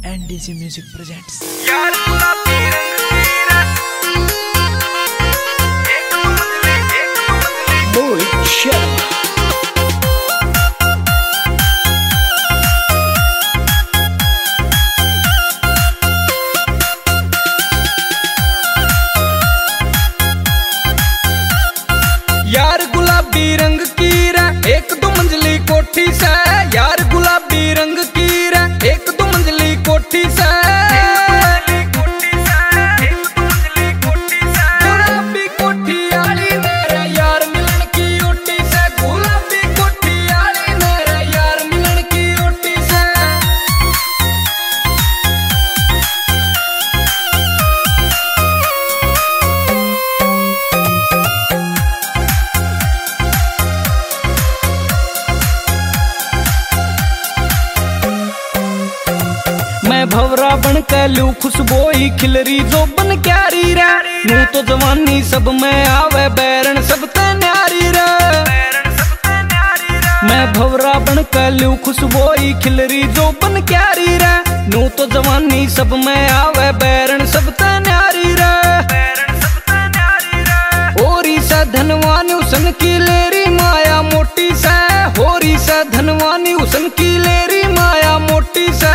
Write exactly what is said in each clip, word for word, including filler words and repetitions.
And DJ music presents. Mohit Sharma. यार गुलाबी रंग की रे एक दो मंजिली कोठी से, यार गुलाबी रंग की रे एक दो मंजिली कोठी से, गुलाबी कोठी आली मेरे यार मिलन की ओटी से, गुलाबी कोठी आली मेरे यार मिलन की ओटी से। मैं भवरा बन के लू खुशबोई खिलरी जो बन क्यारी रे, नू तो जवानी सब में आवे बैरन सब ते न्यारी रे। मैं भवरा बन के लू खुशबोई खिलरी जो बन क्यारी रे, नू तो जवानी सब में आवे बैरन सब ते न्यारी रे। होरी से धनवानी उसन की लेरी माया मोटी से, होरी से धनवानी उसन की लेरी माया मोटी से।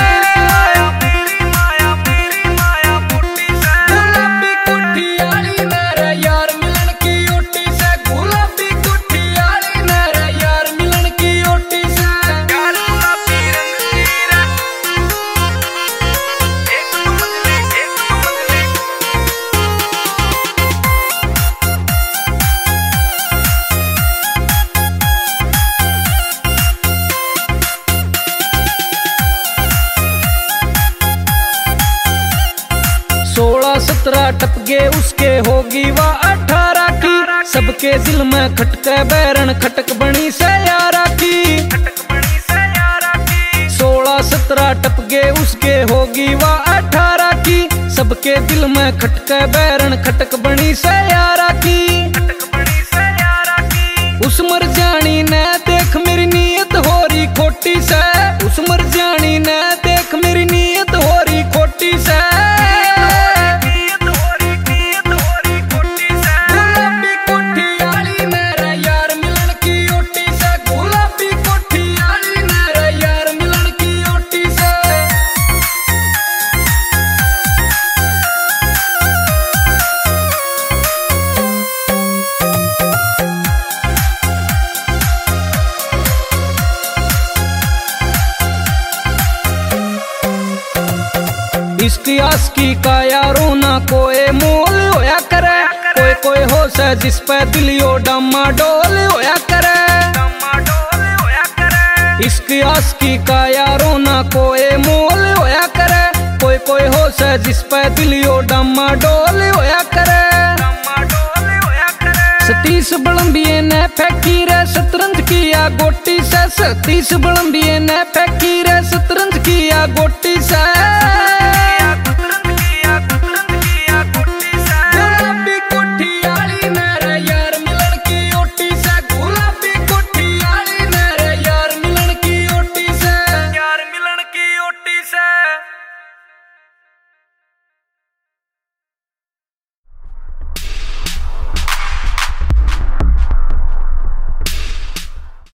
सोलह सत्रह टपके उसके होगी वा अठारह की, सबके दिल में खटके बैरन खटक बनी से यारा की। सोलह सत्रह टपके उसके होगी वा अठारह की, सबके दिल में खटके बैरन खटक बनी से यारा की। उस मर जानी ने देख मेरी नीयत हो रही खोटी से, उस मर जानी ने देख मेरी नीयत हो रही खोटी से। इसकी आस्की का यारों ना कोई मोल होया करे, कोई कोई हो से जिस पे दिलियो डमा डोल होया करे। इसकी आस्की का यारों ना कोई मोल होया करे, कोई कोई हो से जिस पे दिलियो डमा डोल होया करे। सतीश बलम्बिये ने फेंकी रे शतरंज किया गोटी से, सतीश बलम्बिये ने फेंकी रे शतरंज किया गोटी से।